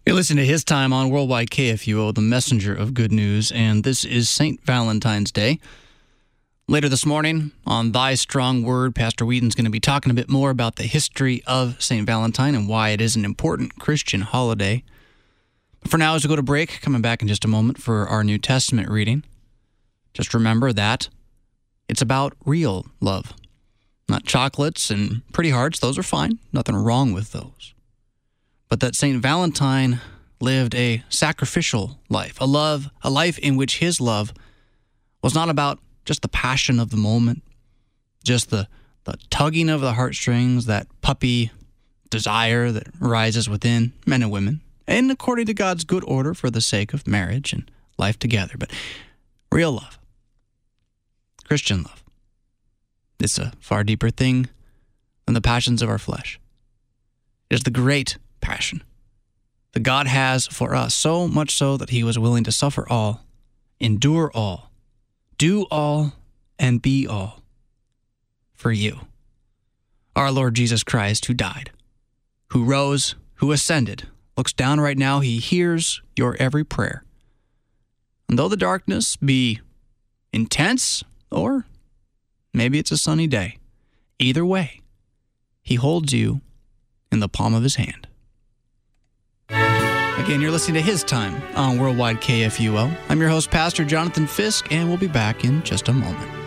You're listening to His Time on Worldwide KFUO, the messenger of good news, and this is St. Valentine's Day. Later this morning, on Thy Strong Word, Pastor Whedon's going to be talking a bit more about the history of St. Valentine and why it is an important Christian holiday. But for now, as we go to break, coming back in just a moment for our New Testament reading, just remember that it's about real love. Not chocolates and pretty hearts, those are fine, nothing wrong with those. But that St. Valentine lived a sacrificial life, a life in which his love was not about just the passion of the moment, just the tugging of the heartstrings, that puppy desire that rises within men and women, and according to God's good order for the sake of marriage and life together. But real love, Christian love, it's a far deeper thing than the passions of our flesh. It is the great passion that God has for us, so much so that he was willing to suffer all, endure all, do all, and be all for you. Our Lord Jesus Christ, who died, who rose, who ascended, looks down right now. He hears your every prayer. And though the darkness be intense, or maybe it's a sunny day, either way, he holds you in the palm of his hand. Again, you're listening to His Time on Worldwide KFUO. I'm your host, Pastor Jonathan Fisk, and we'll be back in just a moment.